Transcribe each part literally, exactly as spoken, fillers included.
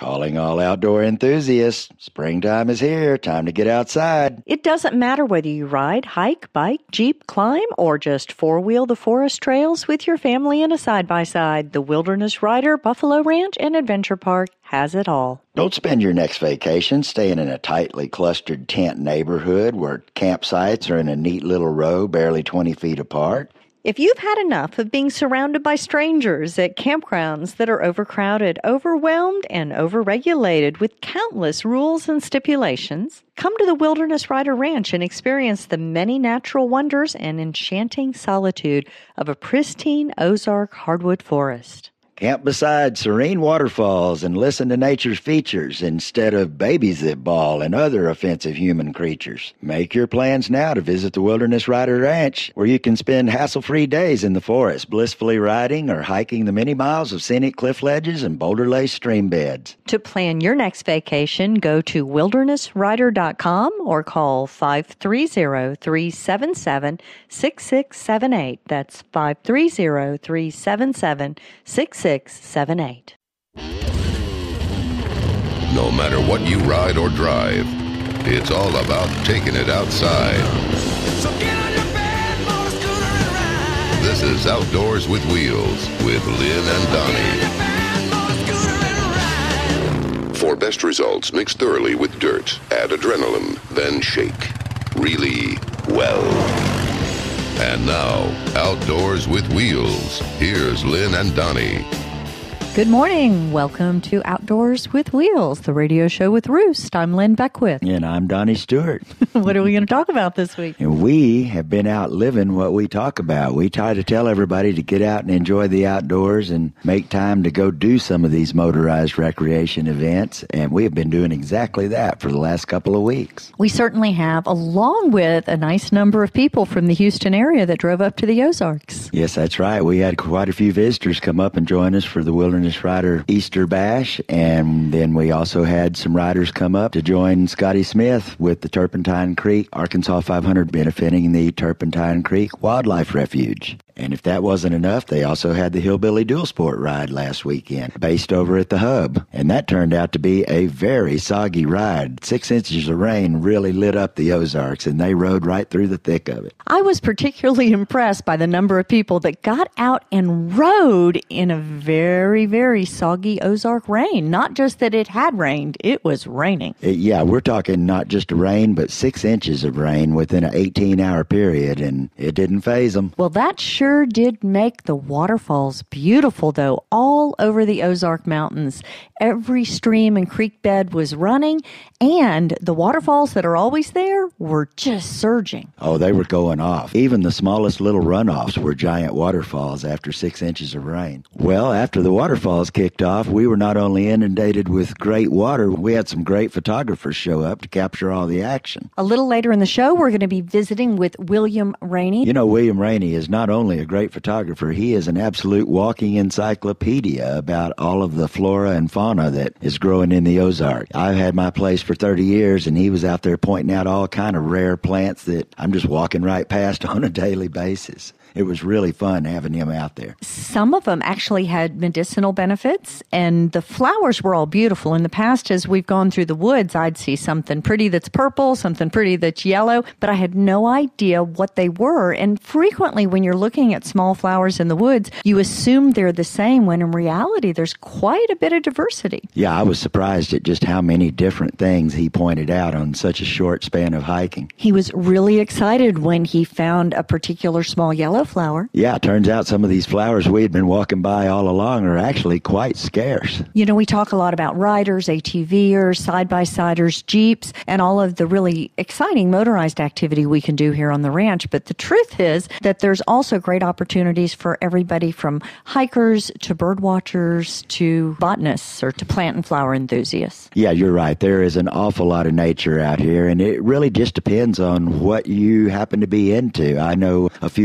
Calling all outdoor enthusiasts. Springtime is here. Time to get outside. It doesn't matter whether you ride, hike, bike, jeep, climb, or just four-wheel the forest trails with your family in a side-by-side. The Wilderness Rider, Buffalo Ranch, and Adventure Park has it all. Don't spend your next vacation staying in a tightly clustered tent neighborhood where campsites are in a neat little row barely twenty feet apart. If you've had enough of being surrounded by strangers at campgrounds that are overcrowded, overwhelmed, and overregulated with countless rules and stipulations, come to the Wilderness Rider Ranch and experience the many natural wonders and enchanting solitude of a pristine Ozark hardwood forest. Camp beside serene waterfalls and listen to nature's features instead of babies that bawl and other offensive human creatures. Make your plans now to visit the Wilderness Rider Ranch, where you can spend hassle-free days in the forest, blissfully riding or hiking the many miles of scenic cliff ledges and boulder-laced stream beds. To plan your next vacation, go to wilderness rider dot com or call five three zero, three seven seven, six six seven eight. That's five three zero, three seven seven, six six seven eight. No matter what you ride or drive, it's all about taking it outside. So get on your bed, motor scooter and ride. This is Outdoors with Wheels with Lynn and Donnie. For best results, mix thoroughly with dirt, add adrenaline, then shake. Really well. And now, Outdoors with Wheels. Here's Lynn and Donnie. Good morning. Welcome to Outdoors with Wheels, the radio show with Roost. I'm Lynn Beckwith. And I'm Donnie Stewart. What are we going to talk about this week? And we have been out living what we talk about. We try to tell everybody to get out and enjoy the outdoors and make time to go do some of these motorized recreation events. And we have been doing exactly that for the last couple of weeks. We certainly have, along with a nice number of people from the Houston area that drove up to the Ozarks. Yes, that's right. We had quite a few visitors come up and join us for the Wilderness Rider Easter Bash, and then we also had some riders come up to join Scotty Smith with the Turpentine Creek Arkansas five hundred benefiting the Turpentine Creek Wildlife Refuge. And if that wasn't enough, they also had the Hillbilly Dual Sport ride last weekend, based over at the Hub. And that turned out to be a very soggy ride. Six inches of rain really lit up the Ozarks, and they rode right through the thick of it. I was particularly impressed by the number of people that got out and rode in a very, very soggy Ozark rain. Not just that it had rained, it was raining. It, yeah, we're talking not just rain, but six inches of rain within an eighteen-hour period, and it didn't faze them. Well, that sure Sure did make the waterfalls beautiful, though, all over the Ozark Mountains. Every stream and creek bed was running, and the waterfalls that are always there were just surging. Oh, they were going off. Even the smallest little runoffs were giant waterfalls after six inches of rain. Well, after the waterfalls kicked off, we were not only inundated with great water, we had some great photographers show up to capture all the action. A little later in the show, we're going to be visiting with William Rainey. You know, William Rainey is not only a great photographer, he is an absolute walking encyclopedia about all of the flora and fauna that is growing in the Ozark. I've had my place for thirty years, and he was out there pointing out all kind of rare plants that I'm just walking right past on a daily basis. It was really fun having him out there. Some of them actually had medicinal benefits, and the flowers were all beautiful. In the past, as we've gone through the woods, I'd see something pretty that's purple, something pretty that's yellow, but I had no idea what they were. And frequently, when you're looking at small flowers in the woods, you assume they're the same, when in reality, there's quite a bit of diversity. Yeah, I was surprised at just how many different things he pointed out on such a short span of hiking. He was really excited when he found a particular small yellow flower. Yeah, it turns out some of these flowers we had been walking by all along are actually quite scarce. You know, we talk a lot about riders, ATVers, side-by-siders, Jeeps, and all of the really exciting motorized activity we can do here on the ranch. But the truth is that there's also great opportunities for everybody from hikers to bird watchers to botanists or to plant and flower enthusiasts. Yeah, you're right. There is an awful lot of nature out here, and it really just depends on what you happen to be into. I know a few weeks ago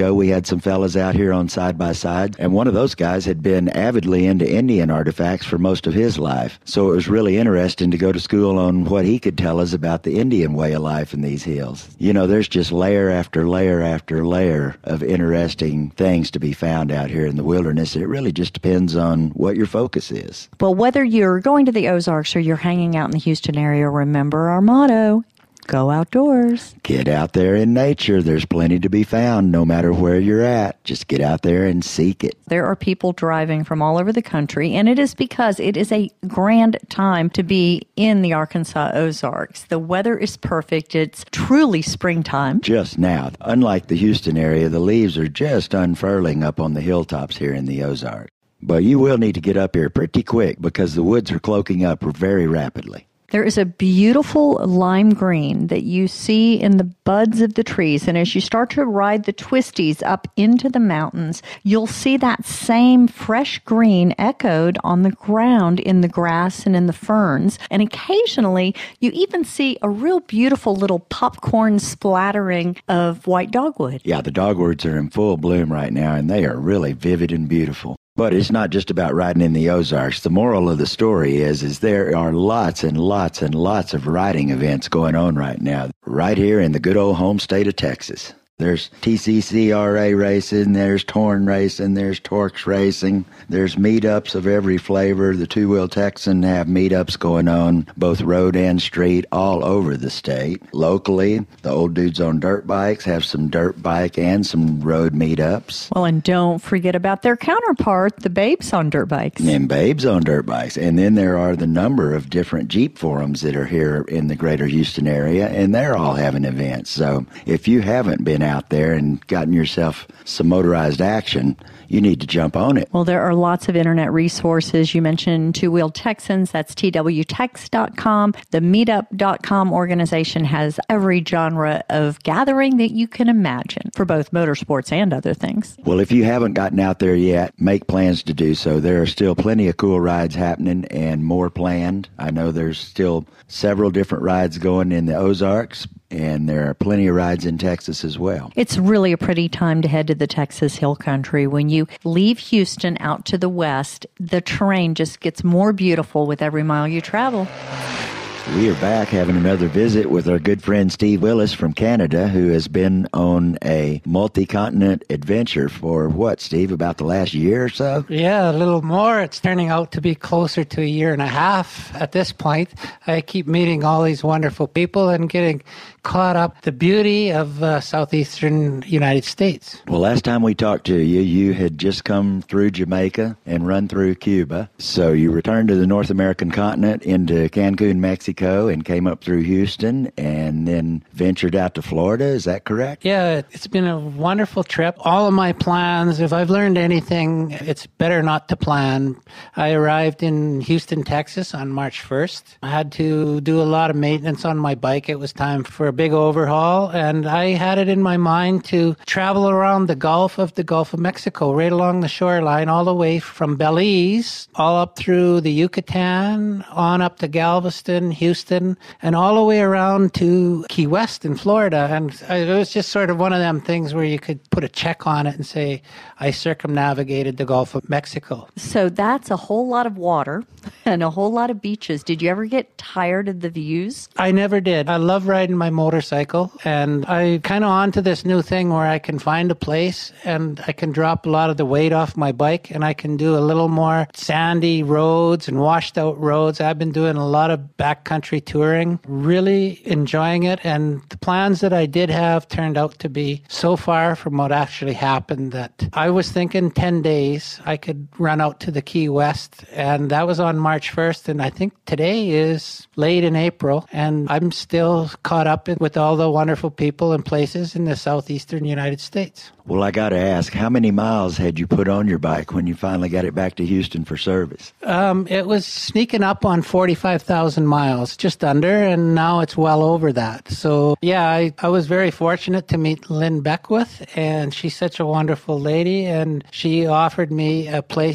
ago, we had some fellas out here on side-by-side, and one of those guys had been avidly into Indian artifacts for most of his life. So it was really interesting to go to school on what he could tell us about the Indian way of life in these hills. You know, there's just layer after layer after layer of interesting things to be found out here in the wilderness. It really just depends on what your focus is. Well, whether you're going to the Ozarks or you're hanging out in the Houston area, remember our motto: go outdoors. Get out there in nature. There's plenty to be found no matter where you're at. Just get out there and seek it. There are people driving from all over the country, and it is because it is a grand time to be in the Arkansas Ozarks. The weather is perfect. It's truly springtime. Just now. Unlike the Houston area, the leaves are just unfurling up on the hilltops here in the Ozarks. But you will need to get up here pretty quick because the woods are cloaking up very rapidly. There is a beautiful lime green that you see in the buds of the trees. And as you start to ride the twisties up into the mountains, you'll see that same fresh green echoed on the ground in the grass and in the ferns. And occasionally, you even see a real beautiful little popcorn splattering of white dogwood. Yeah, the dogwoods are in full bloom right now, and they are really vivid and beautiful. But it's not just about riding in the Ozarks. The moral of the story is, is there are lots and lots and lots of riding events going on right now, right here in the good old home state of Texas. There's T C C R A racing, there's Torn racing, there's Torx racing, there's meetups of every flavor. The Two-Wheel Texan have meetups going on, both road and street, all over the state. Locally, the Old Dudes on Dirt Bikes have some dirt bike and some road meetups. Well, and don't forget about their counterpart, the Babes on Dirt Bikes. And Babes on Dirt Bikes. And then there are the number of different Jeep forums that are here in the greater Houston area, and they're all having events. So if you haven't been out there and gotten yourself some motorized action, you need to jump on it. Well, there are lots of internet resources. You mentioned Two-Wheel Texans. That's T W tex dot com. The meetup dot com organization has every genre of gathering that you can imagine for both motorsports and other things. Well, if you haven't gotten out there yet, make plans to do so. There are still plenty of cool rides happening and more planned. I know there's still several different rides going in the Ozarks, and there are plenty of rides in Texas as well. It's really a pretty time to head to the Texas Hill Country. When you leave Houston out to the west, the terrain just gets more beautiful with every mile you travel. We are back having another visit with our good friend Steve Willis from Canada, who has been on a multi-continent adventure for what, Steve, about the last year or so? Yeah, a little more. It's turning out to be closer to a year and a half at this point. I keep meeting all these wonderful people and getting caught up the beauty of uh, southeastern United States. Well, last time we talked to you, you had just come through Jamaica and run through Cuba. So you returned to the North American continent into Cancun, Mexico, and came up through Houston and then ventured out to Florida. Is that correct? Yeah, it's been a wonderful trip. All of my plans, if I've learned anything, it's better not to plan. I arrived in Houston, Texas on March first. I had to do a lot of maintenance on my bike. It was time for a big overhaul, and I had it in my mind to travel around the Gulf of the Gulf of Mexico, right along the shoreline, all the way from Belize, all up through the Yucatan, on up to Galveston, Houston, and all the way around to Key West in Florida. And it was just sort of one of them things where you could put a check on it and say, I circumnavigated the Gulf of Mexico. So that's a whole lot of water and a whole lot of beaches. Did you ever get tired of the views? I never did. I love riding my motorcycle, and I kind of onto this new thing where I can find a place and I can drop a lot of the weight off my bike, and I can do a little more sandy roads and washed out roads. I've been doing a lot of backcountry touring, really enjoying it, and the plans that I did have turned out to be so far from what actually happened that I was thinking ten days I could run out to the Key West, and that was on March first, and I think today is late in April, and I'm still caught up with all the wonderful people and places in the southeastern United States. Well, I got to ask, how many miles had you put on your bike when you finally got it back to Houston for service? Um, it was sneaking up on forty-five thousand miles, just under, and now it's well over that. So, yeah, I, I was very fortunate to meet Lynn Beckwith, and she's such a wonderful lady, and she offered me a place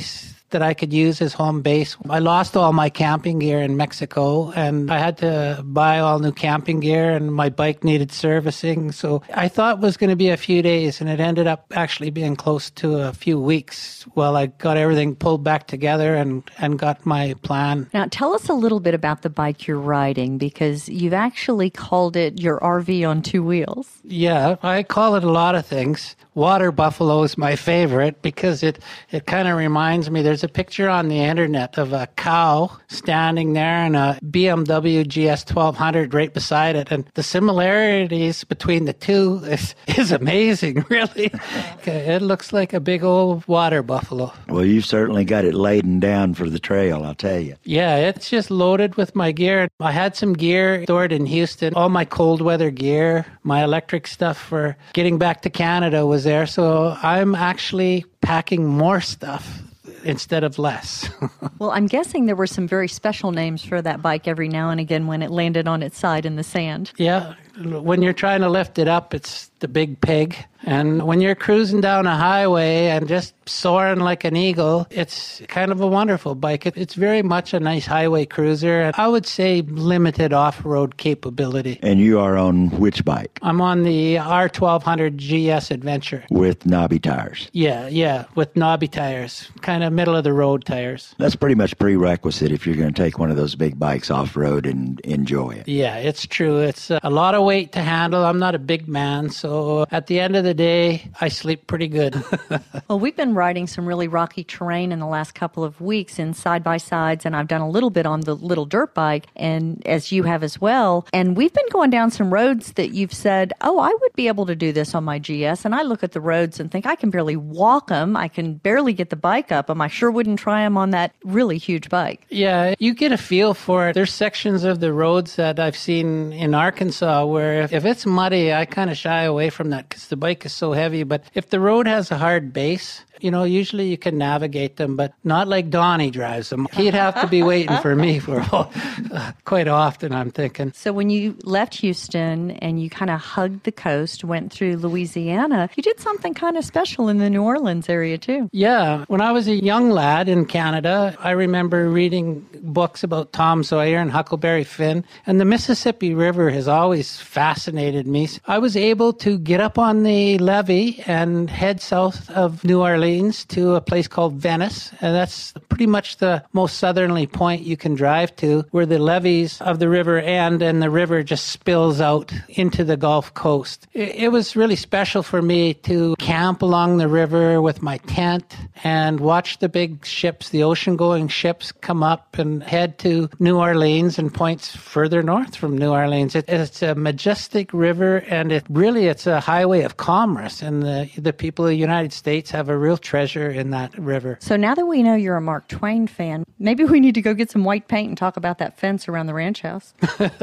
that I could use as home base. I lost all my camping gear in Mexico, and I had to buy all new camping gear, and my bike needed servicing. So I thought it was going to be a few days, and it ended up actually being close to a few weeks while I got everything pulled back together and, and got my plan. Now, tell us a little bit about the bike you're riding, because you've actually called it your R V on two wheels. Yeah, I call it a lot of things. Water buffalo is my favorite because it, it kind of reminds me, there's a picture on the internet of a cow standing there and a B M W G S twelve hundred right beside it. And the similarities between the two is, is amazing, really. It looks like a big old water buffalo. Well, you've certainly got it laden down for the trail, I'll tell you. Yeah, it's just loaded with my gear. I had some gear stored in Houston, all my cold weather gear, my electric stuff for getting back to Canada was there. So I'm actually packing more stuff instead of less. Well, I'm guessing there were some very special names for that bike every now and again when it landed on its side in the sand. Yeah. When you're trying to lift it up, it's the big pig. And when you're cruising down a highway and just soaring like an eagle, it's kind of a wonderful bike. It, it's very much a nice highway cruiser. And I would say limited off-road capability. And you are on which bike? I'm on the R twelve hundred G S Adventure. With knobby tires? Yeah, yeah, with knobby tires, kind of middle-of-the-road tires. That's pretty much prerequisite if you're going to take one of those big bikes off-road and enjoy it. Yeah, it's true. It's a lot of weight to handle. I'm not a big man, so at the end of the day, I sleep pretty good. Well, we've been riding some really rocky terrain in the last couple of weeks in side-by-sides, and I've done a little bit on the little dirt bike, and as you have as well. And we've been going down some roads that you've said, oh, I would be able to do this on my G S. And I look at the roads and think, I can barely walk them. I can barely get the bike up them. I sure wouldn't try them on that really huge bike. Yeah, you get a feel for it. There's sections of the roads that I've seen in Arkansas where if, if it's muddy, I kind of shy away from that because the bike is so heavy. But if the road has a hard base, you know, usually you can navigate them, but not like Donnie drives them. He'd have to be waiting for me for uh, quite often, I'm thinking. So when you left Houston and you kind of hugged the coast, went through Louisiana, you did something kind of special in the New Orleans area too. Yeah. When I was a young lad in Canada, I remember reading books about Tom Sawyer and Huckleberry Finn, and the Mississippi River has always fascinated me. I was able to get up on the levee and head south of New Orleans to a place called Venice, and that's pretty much the most southerly point you can drive to, where the levees of the river end and the river just spills out into the Gulf Coast. It was really special for me to camp along the river with my tent and watch the big ships, the ocean-going ships, come up and head to New Orleans and points further north from New Orleans. It, it's a majestic river, and it really it's a highway of commerce, and the, the people of the United States have a real treasure in that river. So now that we know you're a Mark Twain fan, maybe we need to go get some white paint and talk about that fence around the ranch house.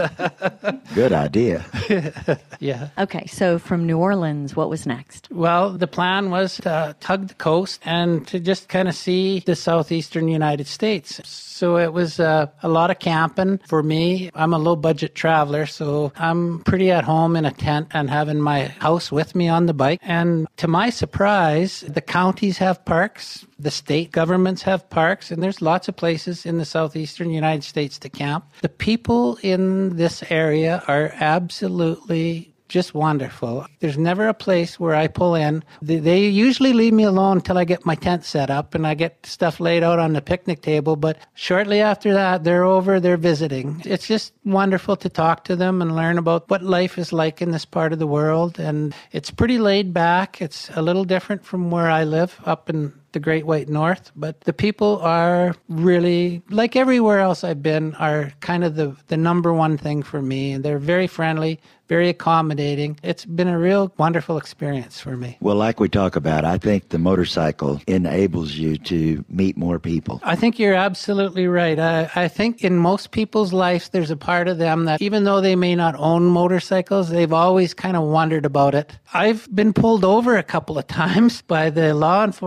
Good idea. Yeah. Okay, so from New Orleans, what was next? Well, the plan was to tug the coast and to just kind of see the southeastern United States. So it was uh, a lot of camping for me. I'm a low-budget traveler, so I'm pretty at home in a tent and having my house with me on the bike. And to my surprise, the counties have parks, the state governments have parks, and there's lots of places in the southeastern United States to camp. The people in this area are absolutely just wonderful. There's never a place where I pull in. They, they usually leave me alone until I get my tent set up and I get stuff laid out on the picnic table. But shortly after that, they're over, they're visiting. It's just wonderful to talk to them and learn about what life is like in this part of the world. And it's pretty laid back. It's a little different from where I live up in the Great White North, but the people are really, like everywhere else I've been, are kind of the, the number one thing for me. And they're very friendly, very accommodating. It's been a real wonderful experience for me. Well, like we talk about, I think the motorcycle enables you to meet more people. I think you're absolutely right. I, I think in most people's lives, there's a part of them that even though they may not own motorcycles, they've always kind of wondered about it. I've been pulled over a couple of times by the law enforcement people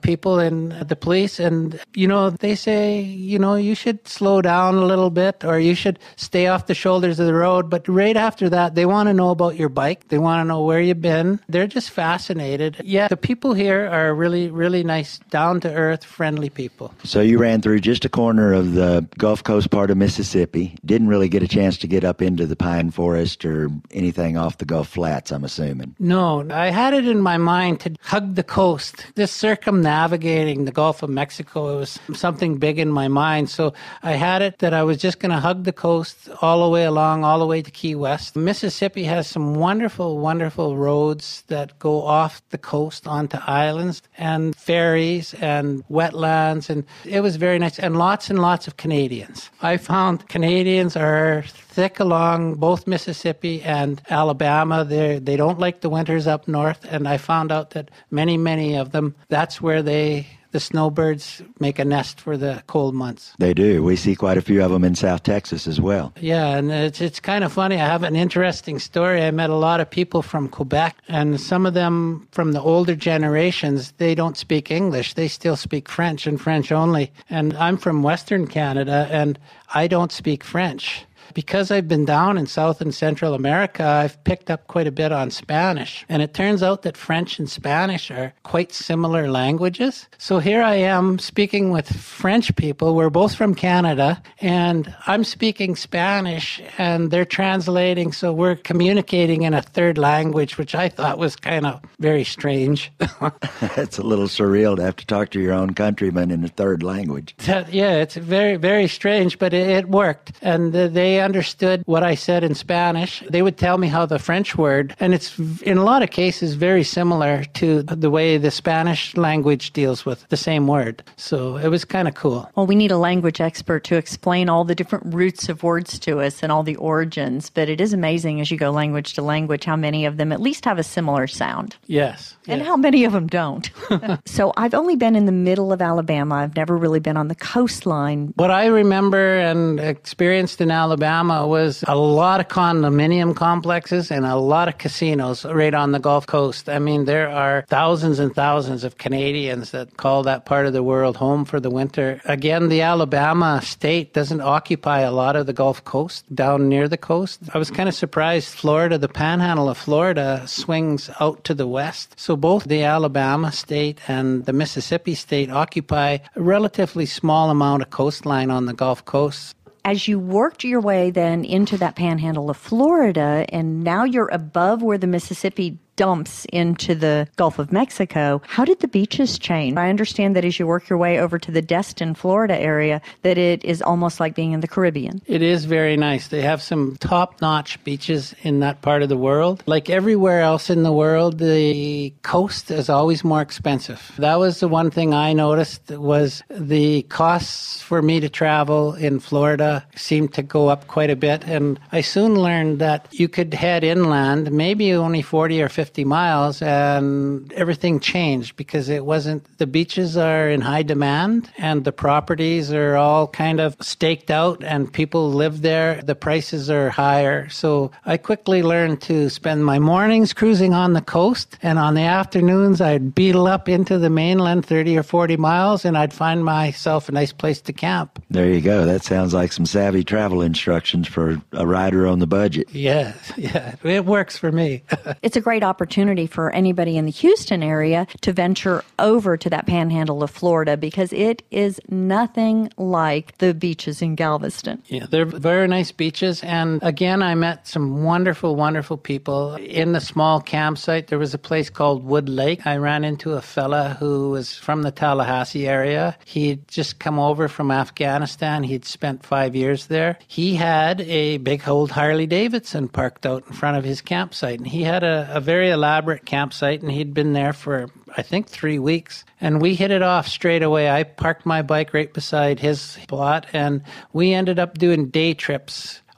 people in the police, and, you know, they say, you know, you should slow down a little bit, or you should stay off the shoulders of the road. But right after that, they want to know about your bike. They want to know where you've been. They're just fascinated. Yeah, the people here are really, really nice, down-to-earth, friendly people. So you ran through just a corner of the Gulf Coast part of Mississippi. Didn't really get a chance to get up into the pine forest or anything off the Gulf Flats, I'm assuming. No, I had it in my mind to hug the coast. This circumnavigating the Gulf of Mexico, it was something big in my mind. So I had it that I was just going to hug the coast all the way along, all the way to Key West. Mississippi has some wonderful, wonderful roads that go off the coast onto islands, and ferries and wetlands, and it was very nice, and lots and lots of Canadians. I found Canadians are thick along both Mississippi and Alabama. They they don't like the winters up north, and I found out that many, many of them, that's where they, the snowbirds make a nest for the cold months. They do. We see quite a few of them in South Texas as well. Yeah, and it's it's kind of funny. I have an interesting story. I met a lot of people from Quebec, and some of them from the older generations, they don't speak English. They still speak French and French only. And I'm from Western Canada, and I don't speak French. Because I've been down in South and Central America, I've picked up quite a bit on Spanish. And it turns out that French and Spanish are quite similar languages. So here I am speaking with French people. We're both from Canada, and I'm speaking Spanish, and they're translating. So we're communicating in a third language, which I thought was kind of very strange. It's a little surreal to have to talk to your own countrymen in a third language. Yeah, it's very, very strange, but it, it worked. And uh, they understood what I said in Spanish. They would tell me how the French word, and it's in a lot of cases very similar to the way the Spanish language deals with the same word. So it was kind of cool. Well, we need a language expert to explain all the different roots of words to us and all the origins, but it is amazing as you go language to language how many of them at least have a similar sound. Yes. And yes. how many of them don't. So I've only been in the middle of Alabama. I've never really been on the coastline. What I remember and experienced in Alabama was a lot of condominium complexes and a lot of casinos right on the Gulf Coast. I mean, there are thousands and thousands of Canadians that call that part of the world home for the winter. Again, the Alabama state doesn't occupy a lot of the Gulf Coast down near the coast. I was kind of surprised Florida, the panhandle of Florida, swings out to the west. So both the Alabama state and the Mississippi state occupy a relatively small amount of coastline on the Gulf Coast. As you worked your way then into that panhandle of Florida, and now you're above where the Mississippi dumps into the Gulf of Mexico, how did the beaches change? I understand that as you work your way over to the Destin, Florida area, that it is almost like being in the Caribbean. It is very nice. They have some top-notch beaches in that part of the world. Like everywhere else in the world, the coast is always more expensive. That was the one thing I noticed, was the costs for me to travel in Florida seemed to go up quite a bit. And I soon learned that you could head inland, maybe only forty or fifty miles, and everything changed because it wasn't, the beaches are in high demand and the properties are all kind of staked out and people live there. The prices are higher. So I quickly learned to spend my mornings cruising on the coast, and on the afternoons I'd beetle up into the mainland thirty or forty miles, and I'd find myself a nice place to camp. There you go. That sounds like some savvy travel instructions for a rider on the budget. Yeah, yeah, it works for me. It's a great opportunity for anybody in the Houston area to venture over to that panhandle of Florida, because it is nothing like the beaches in Galveston. Yeah, they're very nice beaches. And again, I met some wonderful, wonderful people. In the small campsite, there was a place called Wood Lake. I ran into a fella who was from the Tallahassee area. He'd just come over from Afghanistan. He'd spent five years there. He had a big old Harley Davidson parked out in front of his campsite. And he had a, a very elaborate campsite, and he'd been there for, I think, three weeks. And we hit it off straight away. I parked my bike right beside his spot, and we ended up doing day trips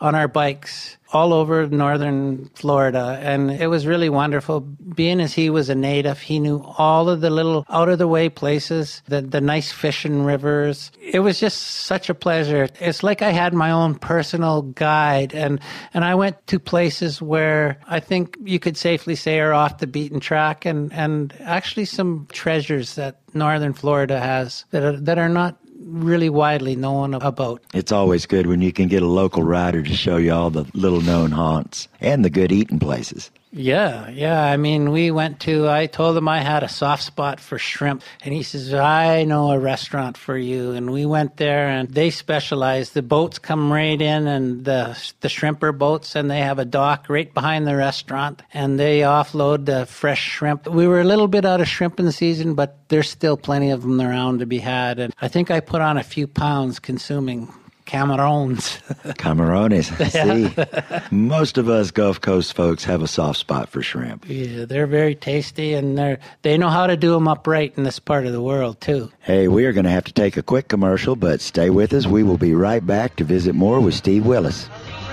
on our bikes all over northern Florida. And it was really wonderful. Being as he was a native, he knew all of the little out-of-the-way places, the, the nice fishing rivers. It was just such a pleasure. It's like I had my own personal guide. And, and I went to places where I think you could safely say are off the beaten track, and, and actually some treasures that northern Florida has that are, that are not really widely known about. It's always good when you can get a local rider to show you all the little known haunts and the good eating places. Yeah, yeah. I mean, we went to, I told him I had a soft spot for shrimp. And he says, I know a restaurant for you. And we went there, and they specialize. The boats come right in, and the the shrimper boats, and they have a dock right behind the restaurant. And they offload the fresh shrimp. We were a little bit out of shrimp in the season, but there's still plenty of them around to be had. And I think I put on a few pounds consuming Camarones. Camarones. See, most of us Gulf Coast folks have a soft spot for shrimp. Yeah, they're very tasty, and they they know how to do them upright in this part of the world, too. Hey, we are going to have to take a quick commercial, but stay with us. We will be right back to visit more with Steve Willis.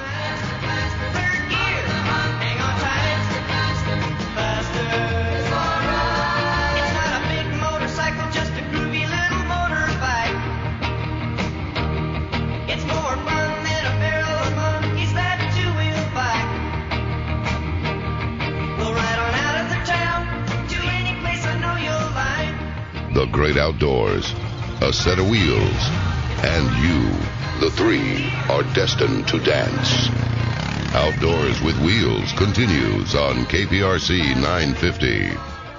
The great outdoors, a set of wheels, and you, the three, are destined to dance. Outdoors with Wheels continues on K P R C nine fifty.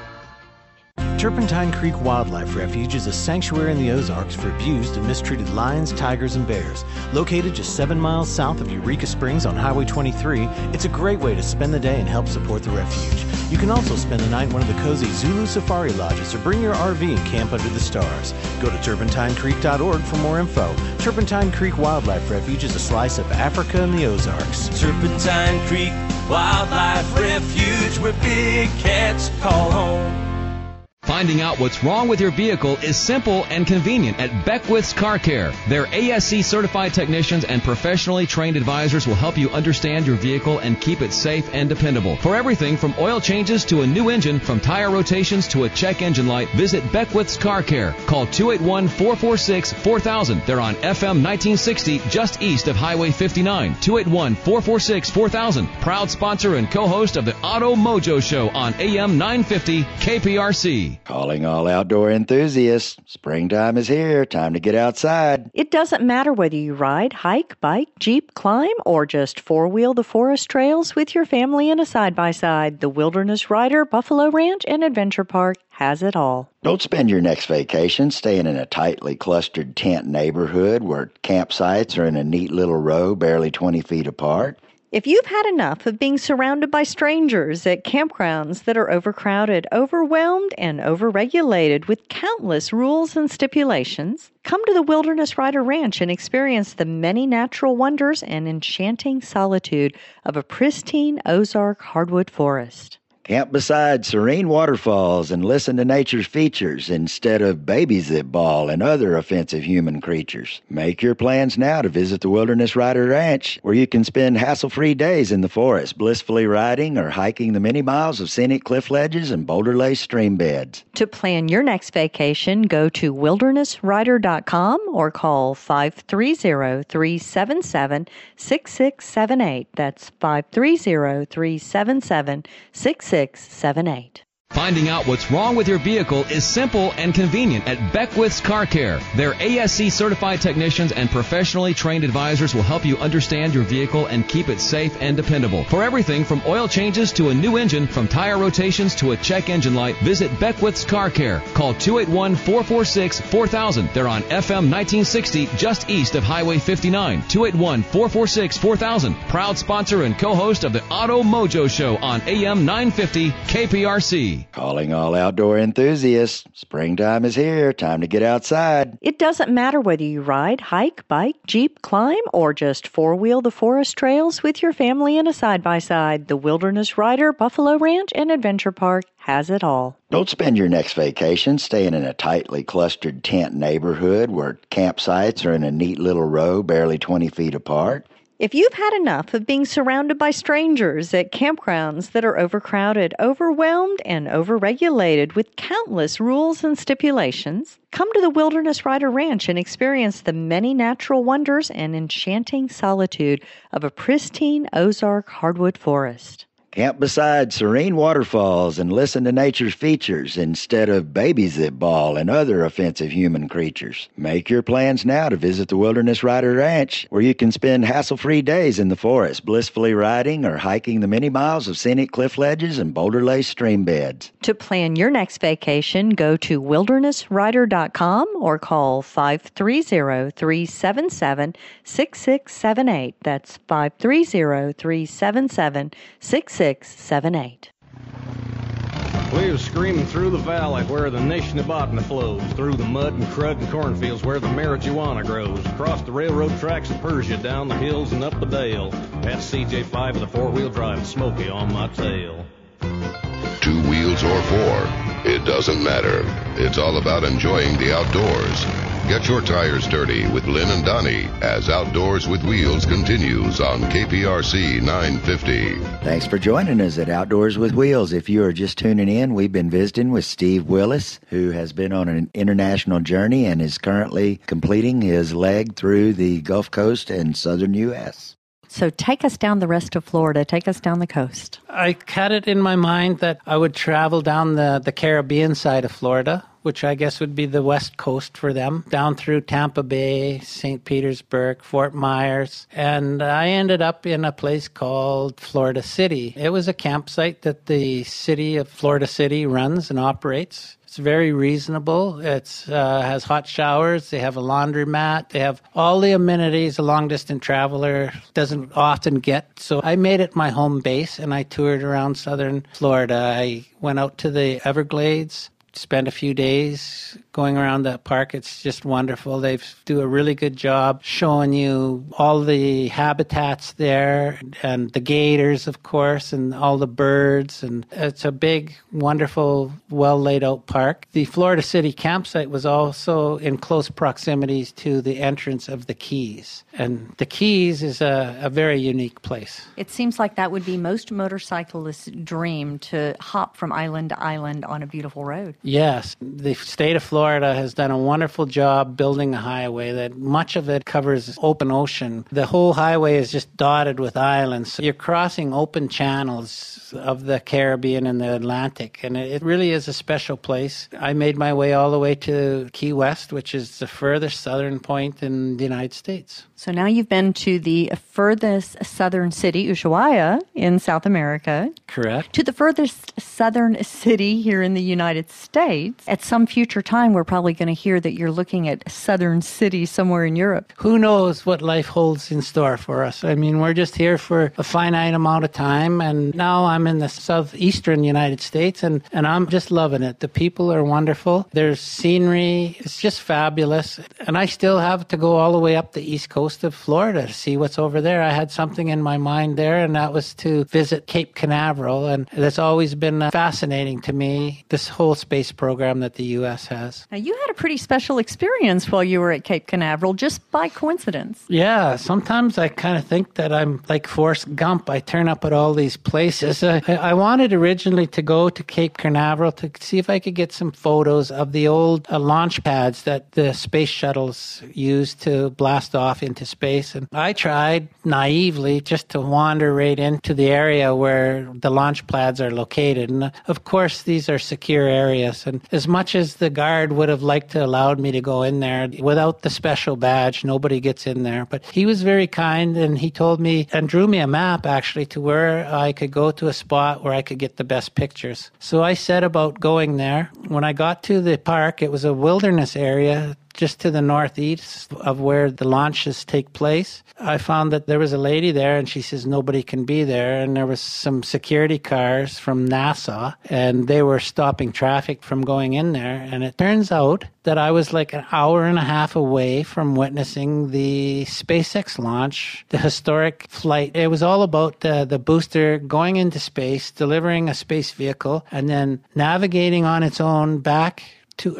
Turpentine Creek Wildlife Refuge is a sanctuary in the Ozarks for abused and mistreated lions, tigers, and bears. Located just seven miles south of Eureka Springs on Highway twenty-three, it's a great way to spend the day and help support the refuge. You can also spend the night in one of the cozy Zulu Safari Lodges or bring your R V and camp under the stars. Go to turpentine creek dot org for more info. Turpentine Creek Wildlife Refuge is a slice of Africa and the Ozarks. Turpentine Creek Wildlife Refuge, where big cats call home. Finding out what's wrong with your vehicle is simple and convenient at Beckwith's Car Care. Their A S C certified technicians and professionally trained advisors will help you understand your vehicle and keep it safe and dependable. For everything from oil changes to a new engine, from tire rotations to a check engine light, visit Beckwith's Car Care. Call two eight one, four four six, four thousand. They're on F M nineteen sixty, just east of Highway fifty-nine. two eight one, four four six, four thousand. Proud sponsor and co-host of the Auto Mojo Show on A M nine fifty K P R C. Calling all outdoor enthusiasts. Springtime is here. Time to get outside. It doesn't matter whether you ride, hike, bike, jeep, climb, or just four-wheel the forest trails with your family in a side-by-side. The Wilderness Rider, Buffalo Ranch, and Adventure Park has it all. Don't spend your next vacation staying in a tightly clustered tent neighborhood where campsites are in a neat little row barely twenty feet apart. If you've had enough of being surrounded by strangers at campgrounds that are overcrowded, overwhelmed, and overregulated with countless rules and stipulations, come to the Wilderness Rider Ranch and experience the many natural wonders and enchanting solitude of a pristine Ozark hardwood forest. Camp beside serene waterfalls and listen to nature's features instead of babies that bawl and other offensive human creatures. Make your plans now to visit the Wilderness Rider Ranch, where you can spend hassle-free days in the forest, blissfully riding or hiking the many miles of scenic cliff ledges and boulder-laced stream beds. To plan your next vacation, go to wilderness rider dot com or call five three zero, three seven seven, six six seven eight. That's five three zero, three seven seven, six six seven eight. Finding out what's wrong with your vehicle is simple and convenient at Beckwith's Car Care. Their A S C certified technicians and professionally trained advisors will help you understand your vehicle and keep it safe and dependable. For everything from oil changes to a new engine, from tire rotations to a check engine light, visit Beckwith's Car Care. Call two eight one, four four six, four thousand. They're on F M nineteen sixty, just east of Highway fifty-nine. two eight one, four four six, four thousand. Proud sponsor and co-host of the Auto Mojo Show on A M nine fifty K P R C. Calling all outdoor enthusiasts. Springtime is here. Time to get outside. It doesn't matter whether you ride, hike, bike, jeep, climb, or just four-wheel the forest trails with your family in a side-by-side. The Wilderness Rider, Buffalo Ranch, and Adventure Park has it all. Don't spend your next vacation staying in a tightly clustered tent neighborhood where campsites are in a neat little row barely twenty feet apart. If you've had enough of being surrounded by strangers at campgrounds that are overcrowded, overwhelmed, and overregulated with countless rules and stipulations, come to the Wilderness Rider Ranch and experience the many natural wonders and enchanting solitude of a pristine Ozark hardwood forest. Camp beside serene waterfalls and listen to nature's features instead of babies that bawl and other offensive human creatures. Make your plans now to visit the Wilderness Rider Ranch, where you can spend hassle-free days in the forest, blissfully riding or hiking the many miles of scenic cliff ledges and boulder-laced stream beds. To plan your next vacation, go to wilderness rider dot com or call five three zero, three seven seven, six six seven eight. That's five three zero, three seven seven, six six seven eight. We was screaming through the valley where the Nishnabotna flows, through the mud and crud and cornfields where the marijuana grows, across the railroad tracks of Persia, down the hills and up the dale. That's C J five with a four-wheel drive, Smoky on my tail. Two wheels or four, it doesn't matter. It's all about enjoying the outdoors. Get your tires dirty with Lynn and Donnie as Outdoors with Wheels continues on K P R C nine fifty. Thanks for joining us at Outdoors with Wheels. If you are just tuning in, we've been visiting with Steve Willis, who has been on an international journey and is currently completing his leg through the Gulf Coast and southern U S So take us down the rest of Florida. Take us down the coast. I had it in my mind that I would travel down the, the Caribbean side of Florida, which I guess would be the west coast for them, down through Tampa Bay, Saint Petersburg, Fort Myers. And I ended up in a place called Florida City. It was a campsite that the city of Florida City runs and operates. It's very reasonable. It uh, has hot showers. They have a laundromat. They have all the amenities a long-distance traveler doesn't often get. So I made it my home base, and I toured around southern Florida. I went out to the Everglades, spent a few days going around that park. It's just wonderful. They do a really good job showing you all the habitats there and the gators, of course, and all the birds. And it's a big, wonderful, well laid out park. The Florida City campsite was also in close proximity to the entrance of the Keys. And the Keys is a, a very unique place. It seems like that would be most motorcyclists' dream, to hop from island to island on a beautiful road. Yes. The state of Florida has done a wonderful job building a highway that much of it covers open ocean. The whole highway is just dotted with islands. So you're crossing open channels of the Caribbean and the Atlantic, and it really is a special place. I made my way all the way to Key West, which is the furthest southern point in the United States. So now you've been to the furthest southern city, Ushuaia, in South America. Correct. To the furthest southern city here in the United States. At some future time, we're probably going to hear that you're looking at a southern city somewhere in Europe. Who knows what life holds in store for us? I mean, we're just here for a finite amount of time, and now I'm in the southeastern United States, and, and I'm just loving it. The people are wonderful. There's scenery. It's just fabulous. And I still have to go all the way up the East Coast of Florida to see what's over there. I had something in my mind there, and that was to visit Cape Canaveral, and that's always been uh, fascinating to me, this whole space program that the U S has. Now, you had a pretty special experience while you were at Cape Canaveral, just by coincidence. Yeah, sometimes I kind of think that I'm like Forrest Gump. I turn up at all these places. I, I wanted originally to go to Cape Canaveral to see if I could get some photos of the old uh, launch pads that the space shuttles used to blast off into space. And I tried naively just to wander right into the area where the launch pads are located. And of course, these are secure areas. And as much as the guard would have liked to allowed me to go in there, without the special badge, nobody gets in there. But he was very kind, and he told me and drew me a map actually to where I could go to a spot where I could get the best pictures. So I set about going there. When I got to the park, it was a wilderness area just to the northeast of where the launches take place. I found that there was a lady there, and she says nobody can be there. And there was some security cars from NASA, and they were stopping traffic from going in there. And it turns out that I was like an hour and a half away from witnessing the SpaceX launch, the historic flight. It was all about the, the booster going into space, delivering a space vehicle, and then navigating on its own back to Earth,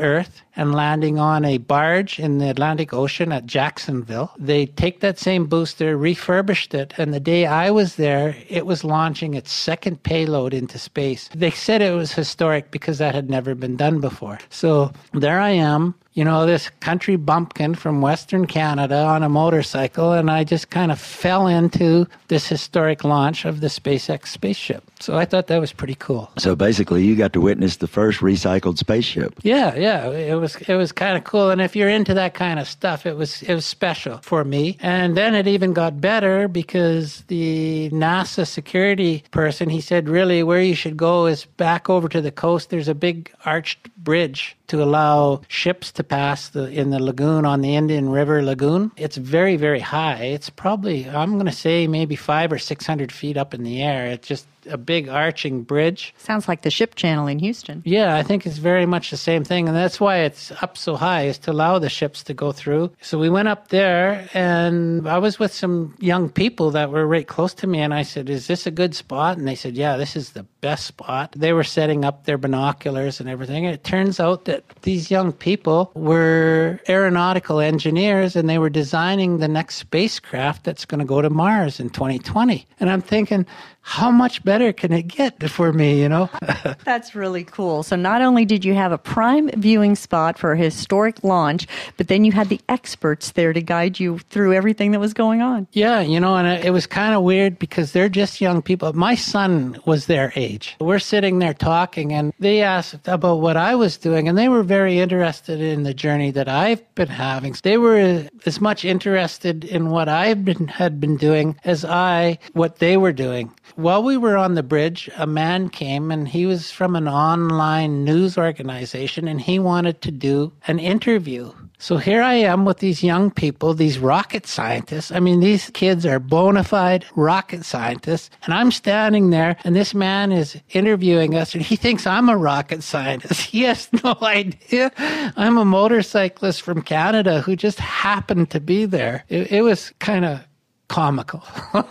and landing on a barge in the Atlantic Ocean at Jacksonville. They take that same booster, refurbished it, and the day I was there, it was launching its second payload into space. They said it was historic because that had never been done before. So there I am, you know, this country bumpkin from Western Canada on a motorcycle, and I just kind of fell into this historic launch of the SpaceX spaceship. So I thought that was pretty cool. So basically, you got to witness the first recycled spaceship. Yeah, yeah, it was it was kind of cool. And if you're into that kind of stuff, it was it was special for me. And then it even got better because the NASA security person, he said, really, where you should go is back over to the coast. There's a big arched bridge to allow ships to pass the, in the lagoon, on the Indian River Lagoon. It's very, very high. It's probably, I'm going to say maybe five or six hundred feet up in the air. It's just a big arching bridge. Sounds like the ship channel in Houston. Yeah, I think it's very much the same thing. And that's why it's up so high, is to allow the ships to go through. So we went up there, and I was with some young people that were right close to me. And I said, is this a good spot? And they said, yeah, this is the best spot. They were setting up their binoculars and everything. And it turns out that these young people were aeronautical engineers, and they were designing the next spacecraft that's going to go to Mars in twenty twenty. And I'm thinking, how much better can it get for me, you know? That's really cool. So not only did you have a prime viewing spot for a historic launch, but then you had the experts there to guide you through everything that was going on. Yeah, you know, and it was kind of weird because they're just young people. My son was their age. We're sitting there talking, and they asked about what I was doing, and they were very interested in the journey that I've been having. They were as much interested in what I've been had been doing as I what they were doing. While we were on the bridge, a man came, and he was from an online news organization, and he wanted to do an interview. So here I am with these young people, these rocket scientists. I mean, these kids are bona fide rocket scientists, and I'm standing there, and this man is interviewing us, and he thinks I'm a rocket scientist. He has no idea I'm a motorcyclist from Canada who just happened to be there. It, it was kind of comical.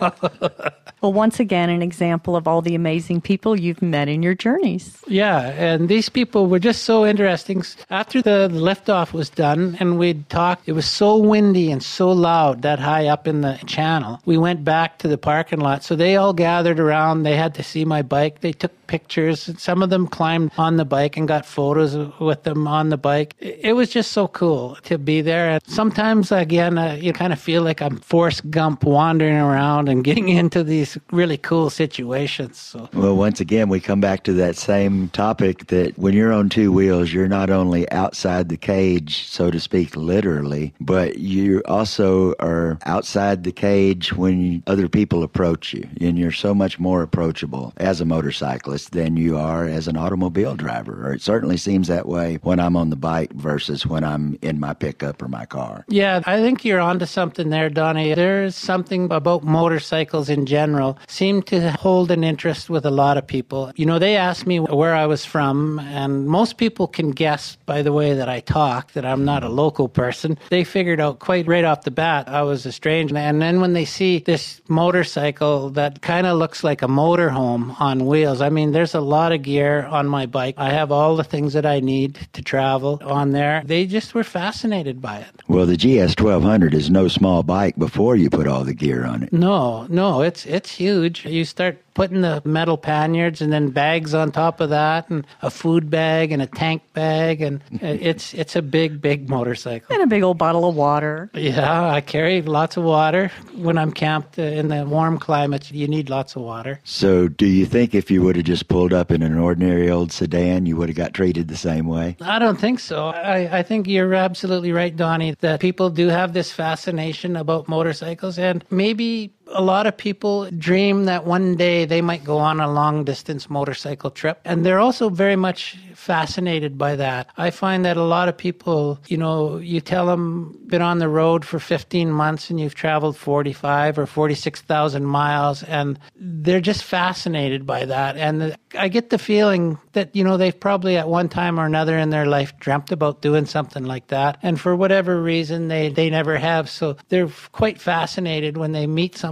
Well, once again, an example of all the amazing people you've met in your journeys. Yeah, and these people were just so interesting. After the liftoff was done and we'd talked, it was so windy and so loud that high up in the channel. We went back to the parking lot. So they all gathered around. They had to see my bike. They took pictures. Some of them climbed on the bike and got photos with them on the bike. It was just so cool to be there. And sometimes, again, uh, you kind of feel like I'm Forrest Gump wandering around and getting into these really cool situations. So. Well, once again, we come back to that same topic that when you're on two wheels, you're not only outside the cage, so to speak, literally, but you also are outside the cage when other people approach you. And you're so much more approachable as a motorcyclist than you are as an automobile driver. Or it certainly seems that way when I'm on the bike versus when I'm in my pickup or my car. Yeah, I think you're onto something there, Donnie. There's something about motorcycles in general seem to hold an interest with a lot of people. You know, they asked me where I was from, and most people can guess by the way that I talk that I'm not a local person. They figured out quite right off the bat I was a stranger. And then when they see this motorcycle that kind of looks like a motorhome on wheels, I mean, there's a lot of gear on my bike. I have all the things that I need to travel on there. They just were fascinated by it. Well, the G S twelve hundred is no small bike before you put all the gear on it. No, no, it's it's huge. You start putting the metal panniers and then bags on top of that, and a food bag and a tank bag, and it's it's a big, big motorcycle. And a big old bottle of water. Yeah, I carry lots of water. When I'm camped in the warm climates, you need lots of water. So do you think if you would have just pulled up in an ordinary old sedan, you would have got treated the same way? I don't think so. I, I think you're absolutely right, Donnie, that people do have this fascination about motorcycles, and maybe a lot of people dream that one day they might go on a long-distance motorcycle trip, and they're also very much fascinated by that. I find that a lot of people, you know, you tell them, been on the road for fifteen months and you've traveled forty-five or forty-six thousand miles, and they're just fascinated by that. And I get the feeling that, you know, they've probably at one time or another in their life dreamt about doing something like that, and for whatever reason, they, they never have. So they're quite fascinated when they meet somebody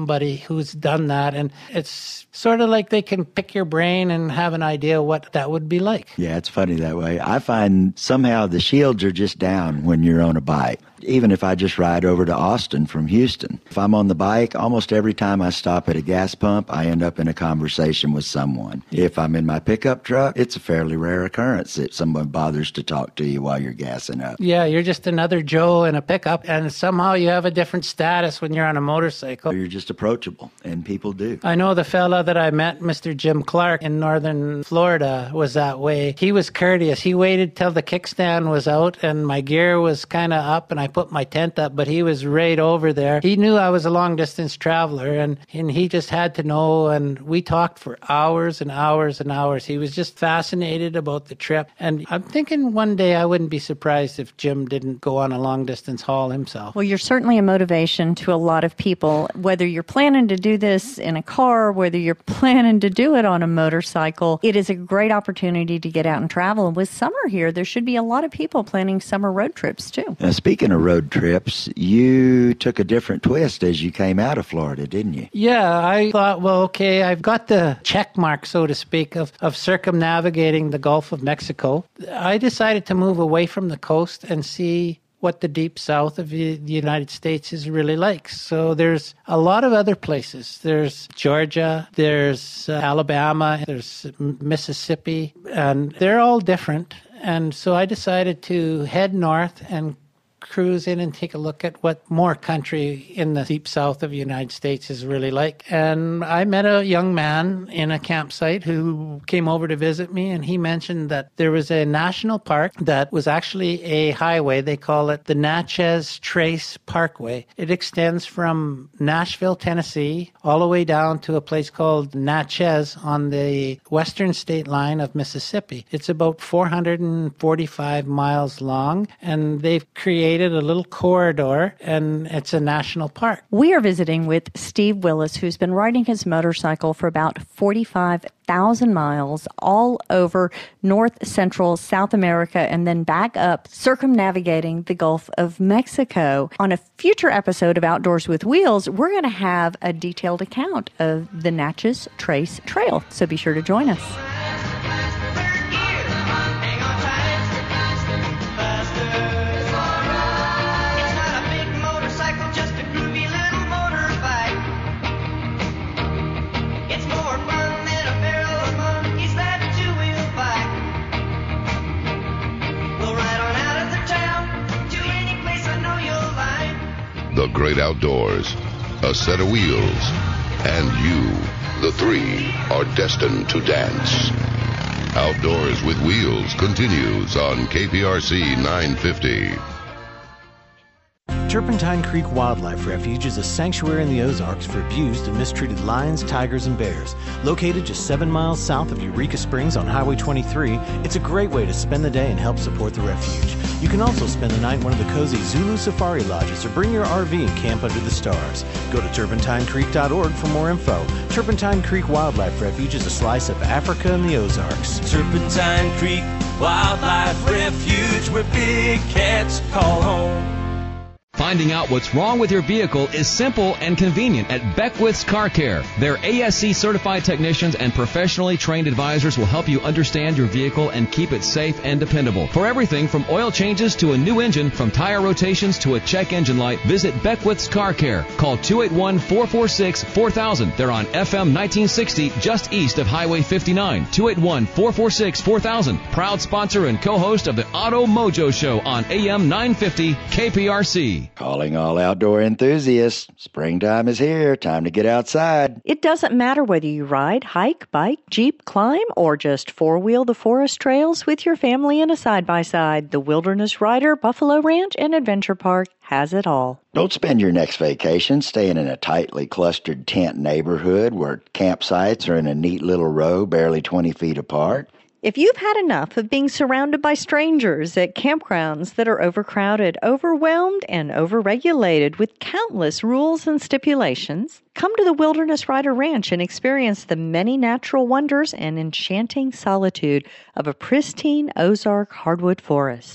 somebody who's done that. And it's sort of like they can pick your brain and have an idea what that would be like. Yeah, it's funny that way. I find somehow the shields are just down when you're on a bike. Even if I just ride over to Austin from Houston, if I'm on the bike, almost every time I stop at a gas pump, I end up in a conversation with someone. If I'm in my pickup truck, it's a fairly rare occurrence that someone bothers to talk to you while you're gassing up. Yeah, you're just another Joe in a pickup, and somehow you have a different status when you're on a motorcycle. You're just approachable, and people do. I know the fella that I met, Mister Jim Clark, in northern Florida, was that way. He was courteous. He waited till the kickstand was out, and my gear was kind of up, and I put my tent up, but he was right over there. He knew I was a long-distance traveler, and, and he just had to know, and we talked for hours and hours and hours. He was just fascinated about the trip, and I'm thinking one day I wouldn't be surprised if Jim didn't go on a long-distance haul himself. Well, you're certainly a motivation to a lot of people, whether you're planning to do this in a car, whether you're planning to do it on a motorcycle. It is a great opportunity to get out and travel. And with summer here, there should be a lot of people planning summer road trips, too. Now, speaking of road trips, you took a different twist as you came out of Florida, didn't you? Yeah, I thought, well, okay, I've got the check mark, so to speak, of, of circumnavigating the Gulf of Mexico. I decided to move away from the coast and see what the deep south of the United States is really like. So there's a lot of other places. There's Georgia, there's uh, Alabama, there's Mississippi, and they're all different. And so I decided to head north and cruise in and take a look at what more country in the deep south of the United States is really like. And I met a young man in a campsite who came over to visit me, and he mentioned that there was a national park that was actually a highway. They call it the Natchez Trace Parkway. It extends from Nashville, Tennessee, all the way down to a place called Natchez on the western state line of Mississippi. It's about four hundred forty-five miles long, and they've created a little corridor, and it's a national park. We are visiting with Steve Willis, who's been riding his motorcycle for about forty-five thousand miles all over North, Central, South America, and then back up, circumnavigating the Gulf of Mexico. On a future episode of Outdoors with Wheels, we're going to have a detailed account of the Natchez Trace Trail, so be sure to join us. The great outdoors, a set of wheels, and you, the three, are destined to dance. Outdoors with Wheels continues on K P R C nine fifty. Turpentine Creek Wildlife Refuge is a sanctuary in the Ozarks for abused and mistreated lions, tigers, and bears. Located just seven miles south of Eureka Springs on Highway twenty-three, it's a great way to spend the day and help support the refuge. You can also spend the night in one of the cozy Zulu Safari Lodges or bring your R V and camp under the stars. Go to turpentine creek dot org for more info. Turpentine Creek Wildlife Refuge is a slice of Africa and the Ozarks. Turpentine Creek Wildlife Refuge, where big cats call home. Finding out what's wrong with your vehicle is simple and convenient at Beckwith's Car Care. Their A S C certified technicians and professionally trained advisors will help you understand your vehicle and keep it safe and dependable. For everything from oil changes to a new engine, from tire rotations to a check engine light, visit Beckwith's Car Care. Call two eight one, four four six, four thousand. They're on F M nineteen sixty, just east of Highway fifty-nine. two eight one, four four six, four thousand. Proud sponsor and co-host of the Auto Mojo Show on A M nine fifty K P R C. Calling all outdoor enthusiasts. Springtime is here. Time to get outside. It doesn't matter whether you ride, hike, bike, jeep, climb, or just four-wheel the forest trails with your family in a side-by-side. The Wilderness Rider, Buffalo Ranch, and Adventure Park has it all. Don't spend your next vacation staying in a tightly clustered tent neighborhood where campsites are in a neat little row barely twenty feet apart. If you've had enough of being surrounded by strangers at campgrounds that are overcrowded, overwhelmed, and overregulated with countless rules and stipulations, come to the Wilderness Rider Ranch and experience the many natural wonders and enchanting solitude of a pristine Ozark hardwood forest.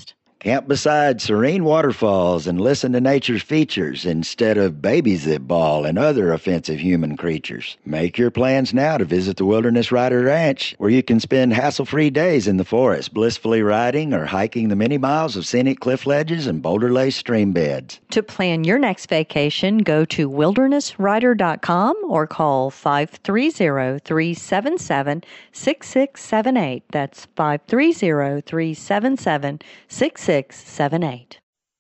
Camp beside serene waterfalls and listen to nature's features instead of babies that bawl and other offensive human creatures. Make your plans now to visit the Wilderness Rider Ranch, where you can spend hassle-free days in the forest, blissfully riding or hiking the many miles of scenic cliff ledges and boulder-laced stream beds. To plan your next vacation, go to wilderness rider dot com or call five three zero, three seven seven, six six seven eight. That's five three zero, three seven seven, six six seven eight.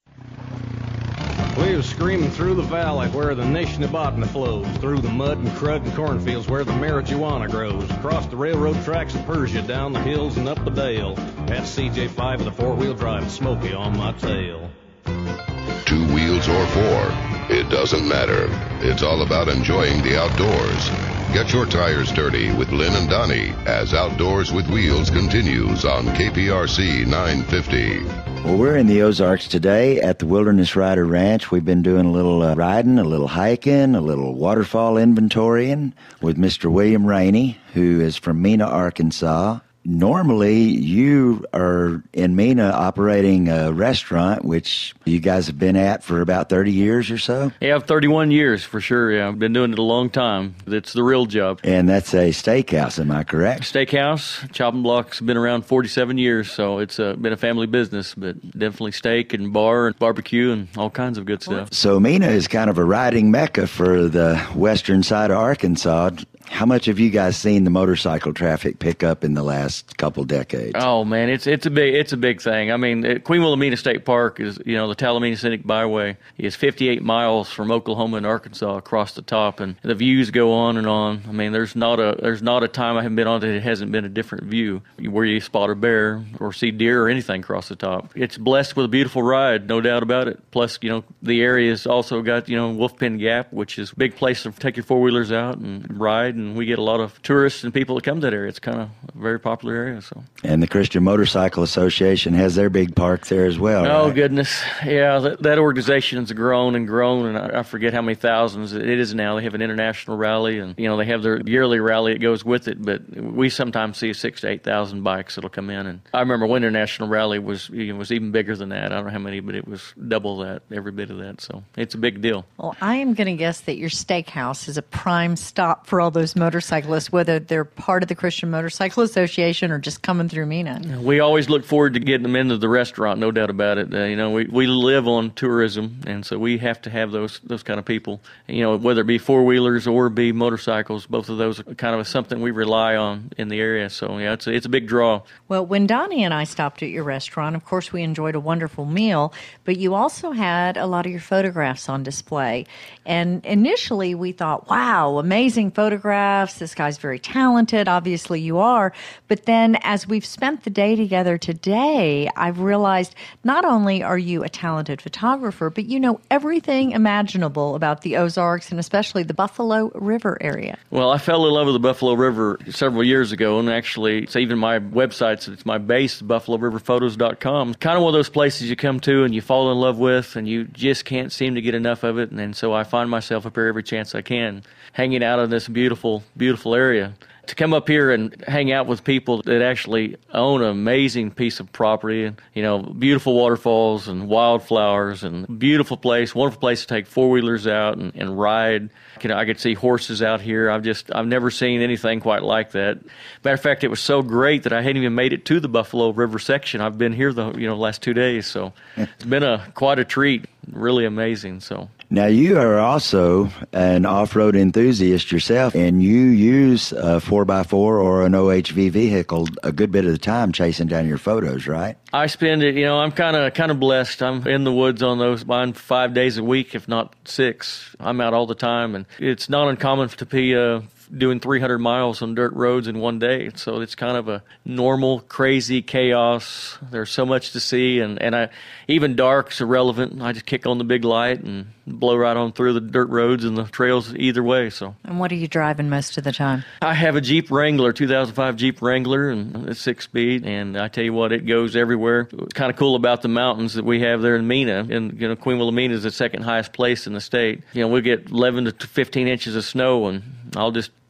We was screaming through the valley where the Nishnabotna flows, through the mud and crud and cornfields where the marijuana grows, across the railroad tracks of Persia, down the hills and up the dale. Had C J five with a four-wheel drive, Smoky on my tail. Two wheels or four, it doesn't matter. It's all about enjoying the outdoors. Get your tires dirty with Lynn and Donnie as Outdoors with Wheels continues on K P R C nine fifty. Well, we're in the Ozarks today at the Wilderness Rider Ranch. We've been doing a little uh, riding, a little hiking, a little waterfall inventorying with Mister William Rainey, who is from Mena, Arkansas. Normally, you are in Mena operating a restaurant, which you guys have been at for about thirty years or so. Yeah, thirty-one years for sure. Yeah, I've been doing it a long time. It's the real job. And that's a steakhouse, am I correct? Steakhouse. Chopping Block's been around forty-seven years, so it's uh, been a family business, but definitely steak and bar and barbecue and all kinds of good stuff. So Mena is kind of a riding mecca for the western side of Arkansas. How much have you guys seen the motorcycle traffic pick up in the last couple decades? Oh man, it's it's a big it's a big thing. I mean, it, Queen Wilhelmina State Park is, you know, the Talamina Scenic Byway is fifty-eight miles from Oklahoma and Arkansas across the top, and the views go on and on. I mean, there's not a there's not a time I haven't been on that it hasn't been a different view where you spot a bear or see deer or anything across the top. It's blessed with a beautiful ride, no doubt about it. Plus, you know, the area's also got, you know, Wolfpen Gap, which is a big place to take your four wheelers out and ride. And we get a lot of tourists and people that come to that area. It's kind of a very popular area. So, and the Christian Motorcycle Association has their big park there as well. Oh right? Goodness, yeah, that, that organization's grown and grown, and I, I forget how many thousands it is now. They have an international rally, and you know they have their yearly rally that goes with it. But we sometimes see six to eight thousand bikes that'll come in. And I remember one international rally was it was even bigger than that. I don't know how many, but it was double that, every bit of that. So it's a big deal. Well, I am going to guess that your steakhouse is a prime stop for all those motorcyclists, whether they're part of the Christian Motorcycle Association or just coming through Mena. We always look forward to getting them into the restaurant, no doubt about it. Uh, you know, we, we live on tourism, and so we have to have those those kind of people. You know, whether it be four-wheelers or be motorcycles, both of those are kind of something we rely on in the area. So, yeah, it's a, it's a big draw. Well, when Donnie and I stopped at your restaurant, of course, we enjoyed a wonderful meal, but you also had a lot of your photographs on display. And initially, we thought, wow, amazing photographs. This guy's very talented. Obviously, you are. But then as we've spent the day together today, I've realized not only are you a talented photographer, but you know everything imaginable about the Ozarks and especially the Buffalo River area. Well, I fell in love with the Buffalo River several years ago, and actually, it's even my website, it's my base, buffalo river photos dot com. Kind of one of those places you come to and you fall in love with, and you just can't seem to get enough of it. And, and so I find myself up here every chance I can, hanging out in this beautiful, beautiful area. To come up here and hang out with people that actually own an amazing piece of property, and you know, beautiful waterfalls and wildflowers and beautiful place, wonderful place to take four wheelers out and, and ride. You know, I could see horses out here. I've just I've never seen anything quite like that. Matter of fact, it was so great that I hadn't even made it to the Buffalo River section. I've been here the you know last two days, so it's been a quite a treat. Really amazing. So. Now, you are also an off-road enthusiast yourself, and you use a four by four or an O H V vehicle a good bit of the time chasing down your photos, right? I spend it, you know, I'm kind of kind of blessed. I'm in the woods on those mine five days a week, if not six. I'm out all the time, and it's not uncommon to be uh, doing three hundred miles on dirt roads in one day. So it's kind of a normal, crazy chaos. There's so much to see, and, and I even dark's irrelevant. I just kick on the big light and blow right on through the dirt roads and the trails either way. So. And what are you driving most of the time? I have a Jeep Wrangler, two thousand five Jeep Wrangler, and it's six speed. And I tell you what, it goes everywhere. What's kind of cool about the mountains that we have there in Mena, and you know, Queen Wilhelmina is the second highest place in the state. You know, we get eleven to fifteen inches of snow, and I'll just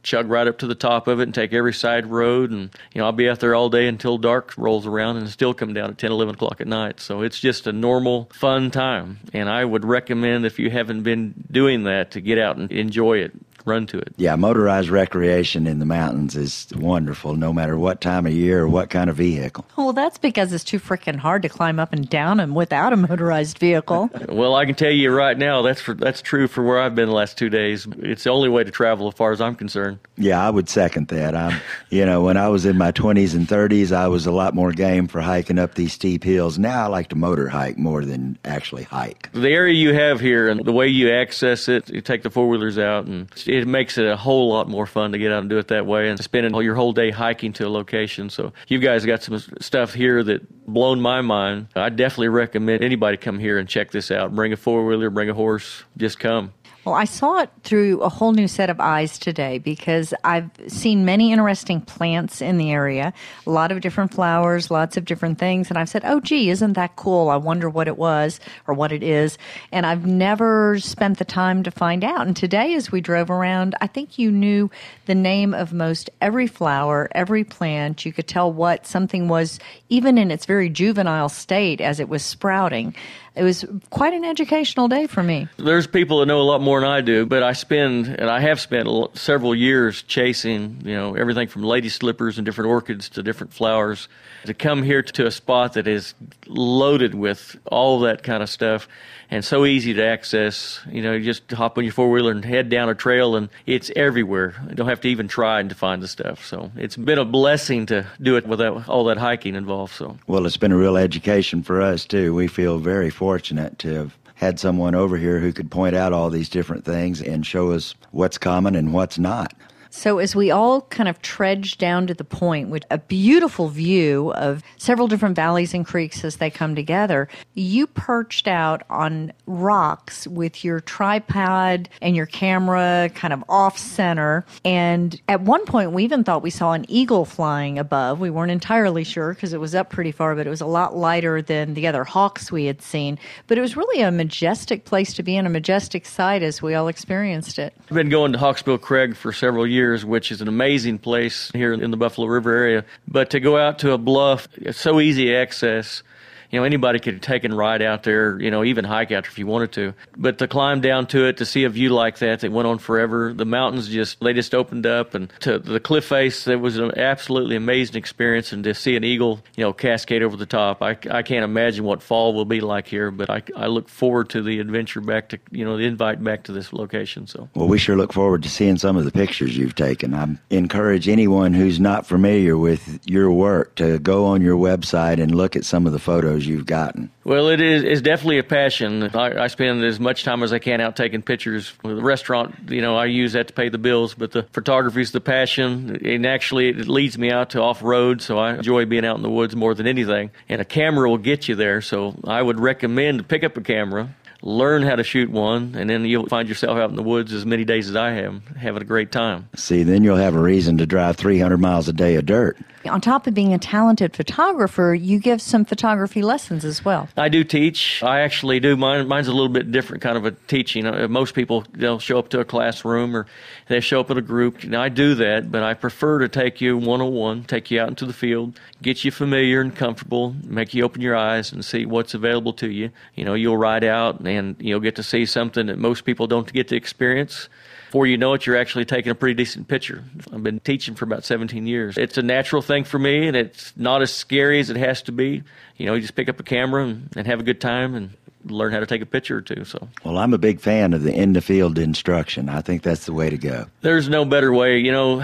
chug right up to the top of it and take every side road. And, you know, I'll be out there all day until dark rolls around and still come down at ten, eleven o'clock at night. So it's just a normal, fun time. And I would recommend, if you haven't been doing that, to get out and enjoy it. Run to it. Yeah, motorized recreation in the mountains is wonderful, no matter what time of year or what kind of vehicle. Well, that's because it's too freaking hard to climb up and down them without a motorized vehicle. Well, I can tell you right now, that's for, that's true for where I've been the last two days. It's the only way to travel as far as I'm concerned. Yeah, I would second that. I'm, you know, when I was in my twenties and thirties, I was a lot more game for hiking up these steep hills. Now I like to motor hike more than actually hike. The area you have here and the way you access it, you take the four-wheelers out, and it makes it a whole lot more fun to get out and do it that way and spending your whole day hiking to a location. So you guys got some stuff here that blown my mind. I definitely recommend anybody come here and check this out. Bring a four-wheeler, bring a horse, just come. Well, I saw it through a whole new set of eyes today because I've seen many interesting plants in the area, a lot of different flowers, lots of different things. And I've said, oh, gee, isn't that cool? I wonder what it was or what it is. And I've never spent the time to find out. And today, as we drove around, I think you knew the name of most every flower, every plant. You could tell what something was, even in its very juvenile state as it was sprouting. It was quite an educational day for me. There's people that know a lot more than I do, but I spend, and I have spent several years chasing, you know, everything from lady slippers and different orchids to different flowers. To come here to a spot that is loaded with all that kind of stuff and so easy to access, you know, you just hop on your four-wheeler and head down a trail and it's everywhere. You don't have to even try to find the stuff. So it's been a blessing to do it without all that hiking involved. So Well, it's been a real education for us, too. We feel very fortunate to have had someone over here who could point out all these different things and show us what's common and what's not. So as we all kind of trudge down to the point with a beautiful view of several different valleys and creeks as they come together, you perched out on rocks with your tripod and your camera kind of off center. And at one point, we even thought we saw an eagle flying above. We weren't entirely sure because it was up pretty far, but it was a lot lighter than the other hawks we had seen. But it was really a majestic place to be in, a majestic sight as we all experienced it. I've been going to Hawksbill Crag for several years, which is an amazing place here in the Buffalo River area. But to go out to a bluff, it's so easy access. You know, anybody could take and ride out there, you know, even hike out there if you wanted to. But to climb down to it, to see a view like that that went on forever, the mountains just, they just opened up. And to the cliff face, it was an absolutely amazing experience. And to see an eagle, you know, cascade over the top, I, I can't imagine what fall will be like here. But I, I look forward to the adventure back to, you know, the invite back to this location. So, well, we sure look forward to seeing some of the pictures you've taken. I encourage anyone who's not familiar with your work to go on your website and look at some of the photos you've gotten. Well, it is it's definitely a passion. I, I spend as much time as I can out taking pictures. The restaurant, you know, I use that to pay the bills, but the photography is the passion, and actually it leads me out to off-road, so I enjoy being out in the woods more than anything. And a camera will get you there, so I would recommend to pick up a camera, learn how to shoot one, and then you'll find yourself out in the woods as many days as I have, having a great time. See, then you'll have a reason to drive three hundred miles a day of dirt. On top of being a talented photographer, you give some photography lessons as well. I do teach. I actually do. Mine, mine's a little bit different kind of a teaching. Uh, most people, they'll show up to a classroom or they show up in a group. And I do that, but I prefer to take you one-on-one, take you out into the field, get you familiar and comfortable, make you open your eyes and see what's available to you. You know, you'll ride out and you'll get to see something that most people don't get to experience. Before you know it, you're actually taking a pretty decent picture. I've been teaching for about seventeen years. It's a natural thing for me, and it's not as scary as it has to be. You know, you just pick up a camera and, and have a good time and learn how to take a picture or two. So, well, I'm a big fan of the in-the-field instruction. I think that's the way to go. There's no better way. You know,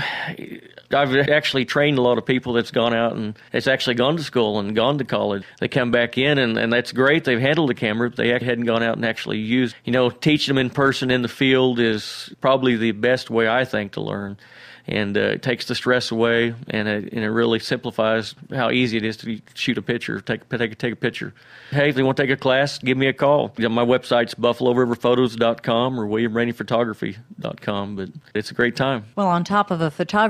I've actually trained a lot of people that's gone out and it's actually gone to school and gone to college. They come back in, and, and that's great. They've handled the camera. They hadn't gone out and actually used, you know, teaching them in person in the field is probably the best way, I think, to learn. And uh, it takes the stress away, and it, and it really simplifies how easy it is to shoot a picture, take, take, take a picture. Hey, if you want to take a class, give me a call. You know, my website's buffalo river photos dot com or william rainey photography dot com, but it's a great time. Well, on top of a photography lesson,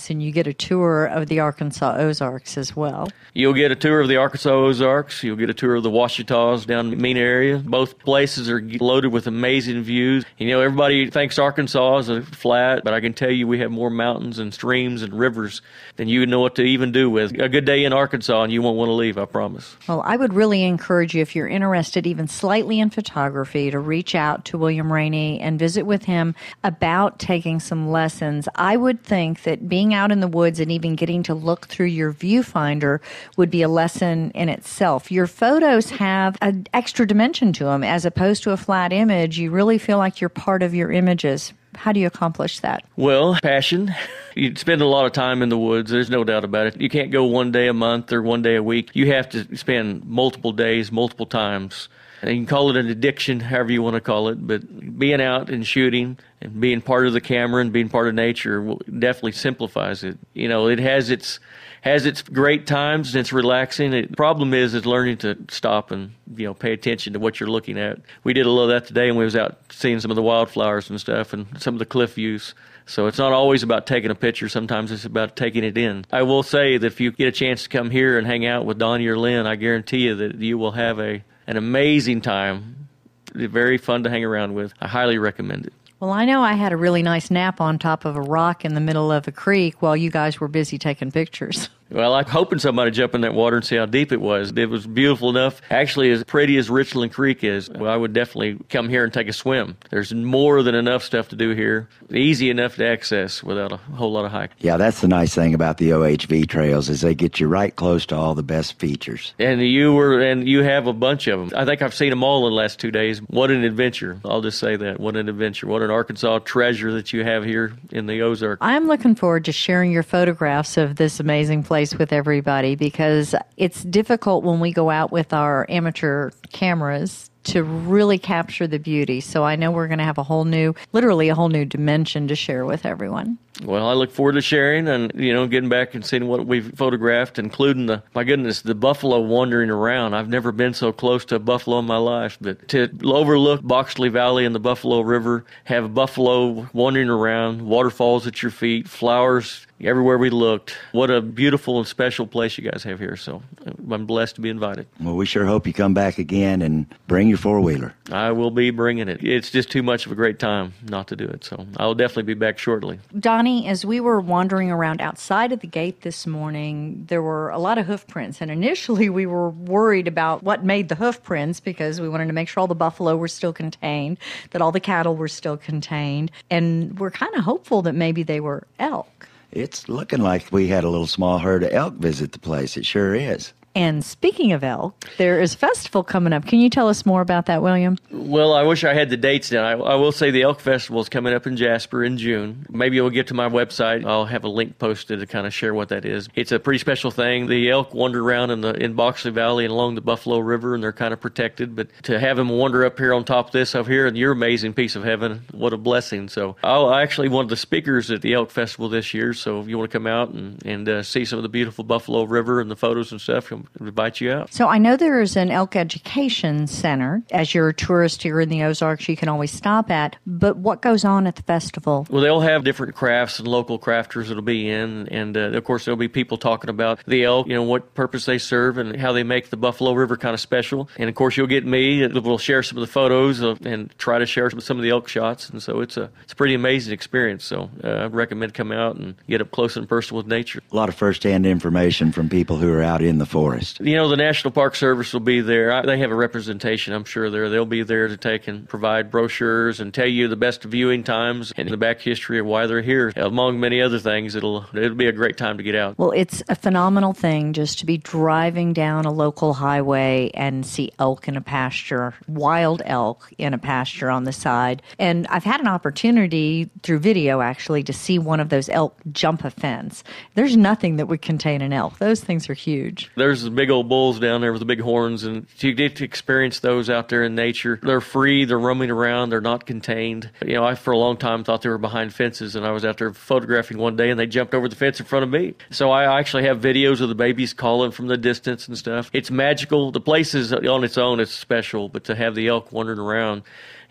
lesson, you get a tour of the Arkansas Ozarks as well. You'll get a tour of the Arkansas Ozarks. You'll get a tour of the Ouachitas down in the Mena area. Both places are loaded with amazing views. You know, everybody thinks Arkansas is a flat, but I can tell you we have more mountains and streams and rivers than you know what to even do with. A good day in Arkansas and you won't want to leave, I promise. Well, I would really encourage you, if you're interested even slightly in photography, to reach out to William Rainey and visit with him about taking some lessons. I would think that being out in the woods and even getting to look through your viewfinder would be a lesson in itself. Your photos have an extra dimension to them as opposed to a flat image. You really feel like you're part of your images. How do you accomplish that? Well, passion. You spend a lot of time in the woods. There's no doubt about it. You can't go one day a month or one day a week. You have to spend multiple days, multiple times. And you can call it an addiction, however you want to call it, but being out and shooting and being part of the camera and being part of nature will definitely simplifies it. You know, it has its has its great times and it's relaxing. The problem is is learning to stop and, you know, pay attention to what you're looking at. We did a little of that today when we was out seeing some of the wildflowers and stuff and some of the cliff views. So it's not always about taking a picture. Sometimes it's about taking it in. I will say that if you get a chance to come here and hang out with Donnie or Lynn, I guarantee you that you will have a an amazing time. It's very fun to hang around with. I highly recommend it. Well, I know I had a really nice nap on top of a rock in the middle of a creek while you guys were busy taking pictures. Well, I'm hoping somebody jump in that water and see how deep it was. It was beautiful enough. Actually, as pretty as Richland Creek is, well, I would definitely come here and take a swim. There's more than enough stuff to do here. Easy enough to access without a whole lot of hiking. Yeah, that's the nice thing about the O H V trails is they get you right close to all the best features. And you were, and you have a bunch of them. I think I've seen them all in the last two days. What an adventure. I'll just say that. What an adventure. What an Arkansas treasure that you have here in the Ozarks. I'm looking forward to sharing your photographs of this amazing place with everybody, because it's difficult when we go out with our amateur cameras to really capture the beauty. So I know we're going to have a whole new, literally a whole new dimension to share with everyone. Well, I look forward to sharing and, you know, getting back and seeing what we've photographed, including the, my goodness, the buffalo wandering around. I've never been so close to a buffalo in my life, but to overlook Boxley Valley and the Buffalo River, have buffalo wandering around, waterfalls at your feet, flowers everywhere we looked. What a beautiful and special place you guys have here. So I'm blessed to be invited. Well, we sure hope you come back again and bring your four-wheeler. I will be bringing it. It's just too much of a great time not to do it. So I'll definitely be back shortly. Donnie, as we were wandering around outside of the gate this morning, there were a lot of hoof prints. And initially we were worried about what made the hoof prints because we wanted to make sure all the buffalo were still contained, that all the cattle were still contained. And we're kind of hopeful that maybe they were elk. It's looking like we had a little small herd of elk visit the place. It sure is. And speaking of elk, there is a festival coming up. Can you tell us more about that, William? Well, I wish I had the dates down. I, I will say the Elk Festival is coming up in Jasper in June. Maybe we'll get to my website. I'll have a link posted to kind of share what that is. It's a pretty special thing. The elk wander around in the in Boxley Valley and along the Buffalo River, and they're kind of protected. But to have them wander up here on top of this up here in your amazing piece of heaven, what a blessing. So I'll actually one of the speakers at the Elk Festival this year. So if you want to come out and, and uh, see some of the beautiful Buffalo River and the photos and stuff, invite you out. So I know there is an elk education center. As you're a tourist here in the Ozarks, you can always stop at. But what goes on at the festival? Well, they'll have different crafts and local crafters that'll be in. And, uh, of course, there'll be people talking about the elk, you know, what purpose they serve and how they make the Buffalo River kind of special. And, of course, you'll get me. We'll share some of the photos of, and try to share some, some of the elk shots. And so it's a, it's a pretty amazing experience. So uh, I recommend coming out and get up close and personal with nature. A lot of first-hand information from people who are out in the forest. You know, the National Park Service will be there. I, they have a representation, I'm sure, there. They'll be there to take and provide brochures and tell you the best viewing times and the back history of why they're here. Among many other things, it'll it'll be a great time to get out. Well, it's a phenomenal thing just to be driving down a local highway and see elk in a pasture, wild elk in a pasture on the side. And I've had an opportunity through video, actually, to see one of those elk jump a fence. There's nothing that would contain an elk. Those things are huge. There's the big old bulls down there with the big horns, and you get to experience those out there in nature. They're free, they're roaming around, they're not contained. You know, I for a long time thought they were behind fences, and I was out there photographing one day, and they jumped over the fence in front of me. So I actually have videos of the babies calling from the distance and stuff. It's magical. The place is on its own, it's special, but to have the elk wandering around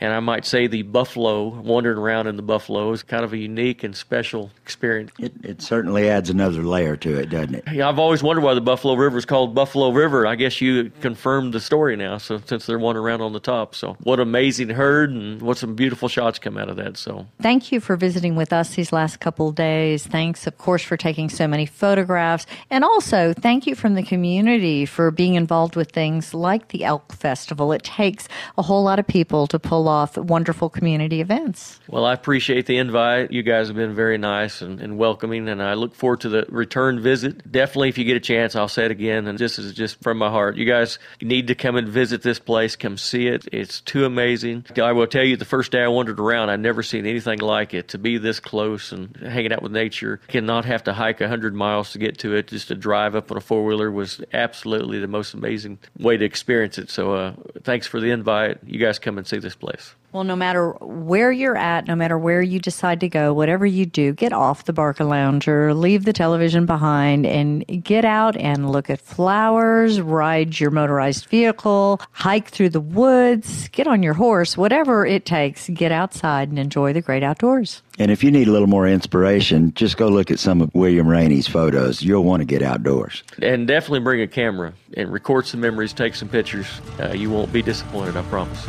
And I might say the buffalo, wandering around in the buffalo, is kind of a unique and special experience. It, it certainly adds another layer to it, doesn't it? Yeah, I've always wondered why the Buffalo River is called Buffalo River. I guess you confirmed the story now, so since they're wandering around on the top. So what an amazing herd, and what some beautiful shots come out of that. So thank you for visiting with us these last couple of days. Thanks, of course, for taking so many photographs. And also, thank you from the community for being involved with things like the Elk Festival. It takes a whole lot of people to pull off wonderful community events. Well, I appreciate the invite. You guys have been very nice and, and welcoming, and I look forward to the return visit. Definitely, if you get a chance, I'll say it again, and this is just from my heart. You guys need to come and visit this place. Come see it. It's too amazing. I will tell you, the first day I wandered around, I'd never seen anything like it. To be this close and hanging out with nature, cannot have to hike one hundred miles to get to it. Just to drive up on a four-wheeler was absolutely the most amazing way to experience it. So uh, thanks for the invite. You guys come and see this place. Well, no matter where you're at, no matter where you decide to go, whatever you do, get off the Barcalounger, leave the television behind, and get out and look at flowers, ride your motorized vehicle, hike through the woods, get on your horse, whatever it takes, get outside and enjoy the great outdoors. And if you need a little more inspiration, just go look at some of William Rainey's photos. You'll want to get outdoors. And definitely bring a camera and record some memories, take some pictures. Uh, you won't be disappointed, I promise.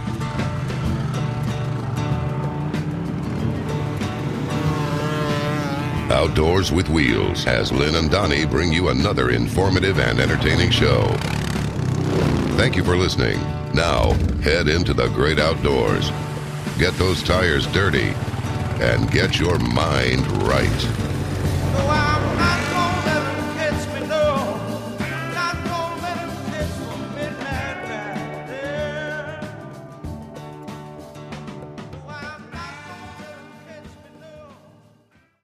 Outdoors with Wheels, as Lynn and Donnie bring you another informative and entertaining show. Thank you for listening. Now, head into the great outdoors. Get those tires dirty and get your mind right.